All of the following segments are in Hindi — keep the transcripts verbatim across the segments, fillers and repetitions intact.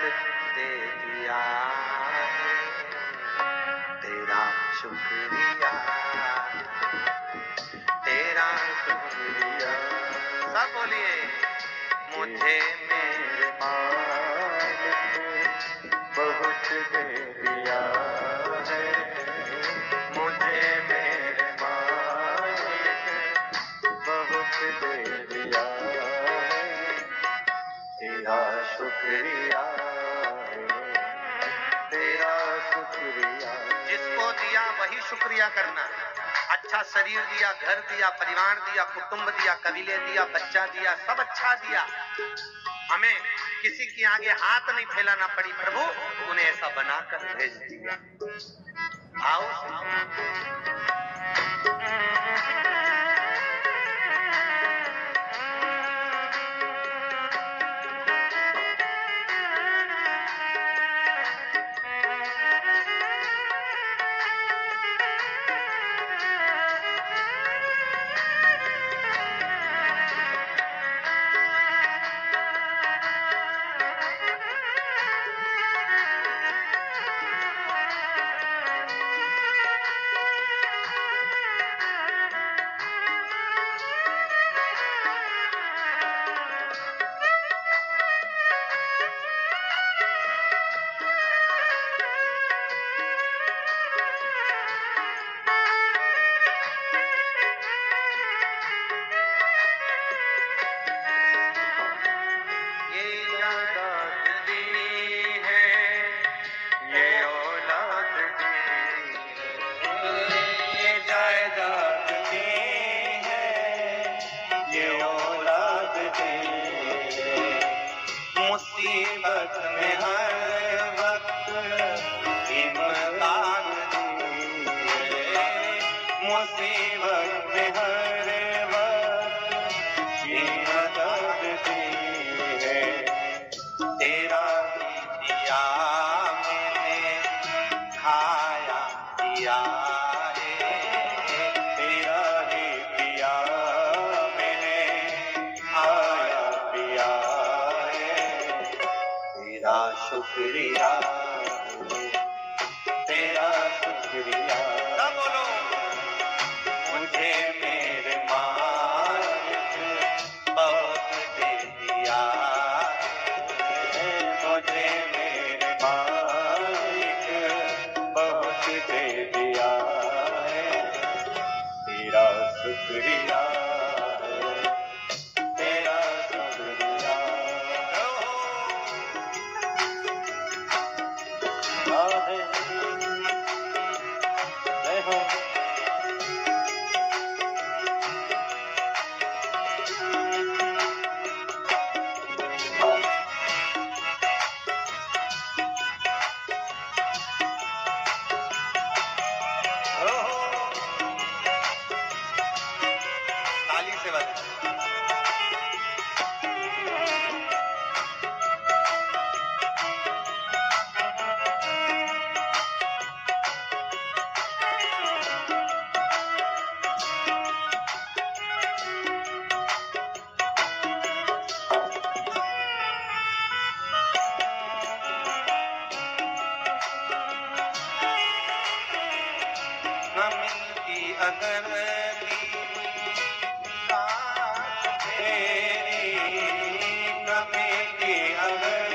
दे दिया है, तेरा शुक्रिया, तेरा शुक्रिया। सब बोलिए। मुझे मेरे मालिक बहुत दे दिया है, मुझे मेरे मालिक बहुत दे दिया है, तेरा शुक्रिया है, तेरा शुक्रिया। जिसको दिया वही शुक्रिया करना। अच्छा शरीर दिया, घर दिया, परिवार दिया, कुटुंब दिया, कबीले दिया, बच्चा दिया, सब अच्छा दिया। हमें किसी के आगे हाथ नहीं फैलाना पड़ी, प्रभु उन्हें ऐसा बनाकर भेज दिया। आओ मुसीबत में हर वक्त इमदाद दिए, मुसीबत में हर वक्त इमदाद दिए, तेरा ही दिया मैंने खाया दिया है, तेरा ही दिया मैंने खाया पिया, तेरा शुक्रिया, तेरा शुक्रिया। सब बोलो। मुझे मेरे मालिक बहुत दे दिया है, मुझे मेरे मालिक बहुत दे दिया है, तेरा शुक्रिया, तेरा शुक्रिया। ताली से बता। मिलती अगर तेरी कमी की अगर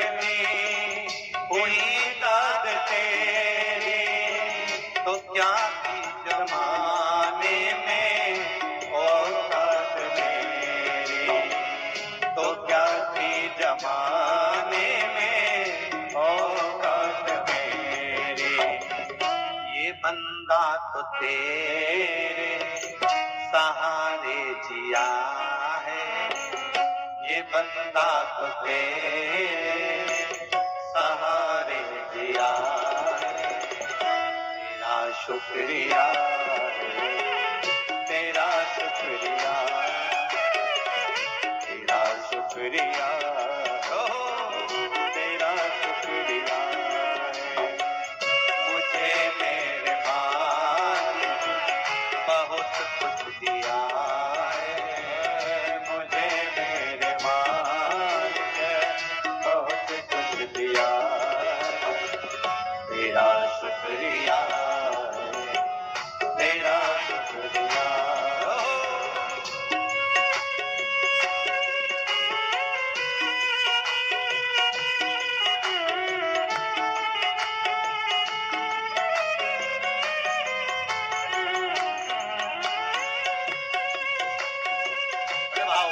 कोई दाद तेरी, तो क्या थी जमाने में औकात मेरी, तो क्या थी जमाने में औकात मेरी। ये बंदा तो तेरे सहारे जिया है, ये बंदा तो तेरे सहारे जिया है, तेरा शुक्रिया है, तेरा शुक्रिया, तेरा शुक्रिया, तेरा शुक्रिया। मुझे मेरे मालिक बहुत कुछ दिया है, मुझे मेरे मालिक बहुत कुछ दिया आओ।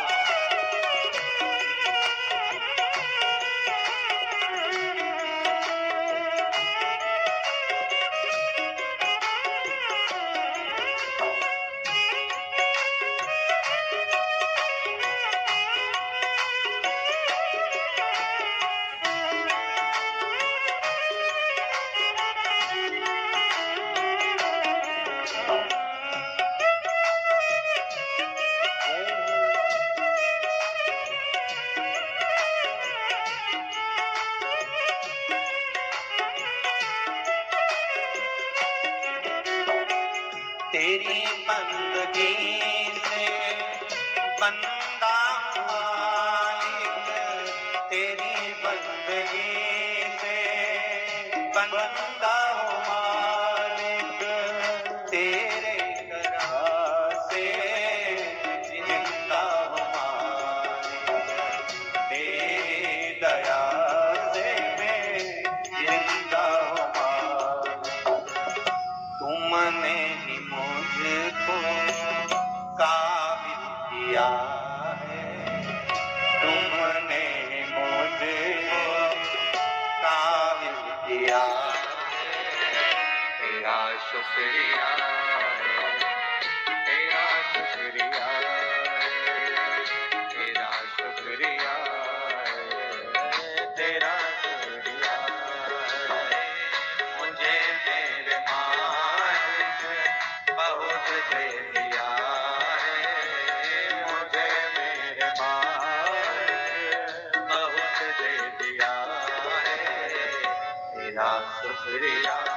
तेरी बंदगी से बंदा मालिक, तेरी बंदगी से बंदा मालिक, तेरे करम से जिंदा मालिक, तेरी दया से मैं जिंदा मालिक। तुमने ही मुझको काबिल किया है, तुमने मुझको काबिल किया है। तेरा शुक्रिया है, तेरा शुक्रिया है, तेरा शुक्रिया है, तेरा शुक्रिया है। मुझे मेरे मालिक बहुत दे दिया है, मुझे मेरे मालिक बहुत दे दिया है। तेरा शुक्रिया